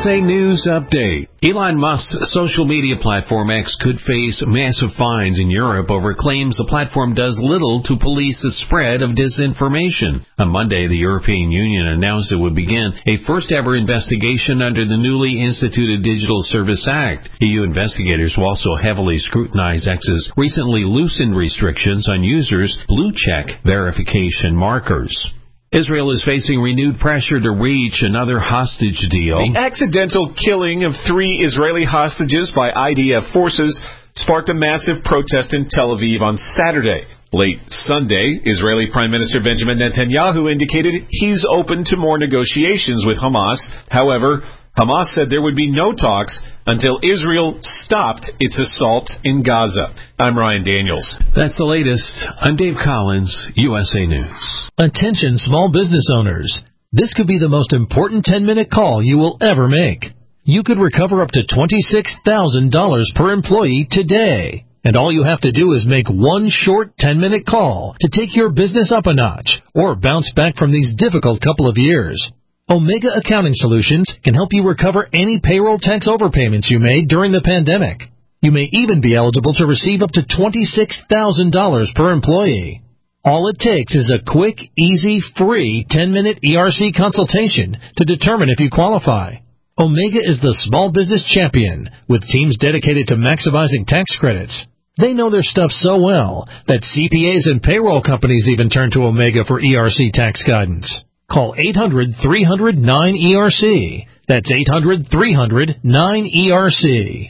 USA News Update. Elon Musk's social media platform X could face massive fines in Europe over claims the platform does little to police the spread of disinformation. On Monday, the European Union announced it would begin a first-ever investigation under the newly instituted Digital Service Act. EU investigators will also heavily scrutinize X's recently loosened restrictions on users' blue-check verification markers. Israel is facing renewed pressure to reach another hostage deal. The accidental killing of 3 Israeli hostages by IDF forces sparked a massive protest in Tel Aviv on Saturday. Late Sunday, Israeli Prime Minister Benjamin Netanyahu indicated he's open to more negotiations with Hamas. However, Hamas said there would be no talks until Israel stopped its assault in Gaza. I'm Ryan Daniels. That's the latest. I'm Dave Collins, USA News. Attention small business owners. This could be the most important 10-minute call you will ever make. You could recover up to $26,000 per employee today. And all you have to do is make one short 10-minute call to take your business up a notch or bounce back from these difficult couple of years. Omega Accounting Solutions can help you recover any payroll tax overpayments you made during the pandemic. You may even be eligible to receive up to $26,000 per employee. All it takes is a quick, easy, free 10-minute ERC consultation to determine if you qualify. Omega is the small business champion with teams dedicated to maximizing tax credits. They know their stuff so well that CPAs and payroll companies even turn to Omega for ERC tax guidance. Call 800-300-9ERC. That's 800-300-9ERC.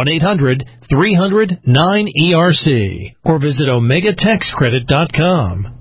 1-800-300-9ERC. Or visit OmegaTaxCredit.com.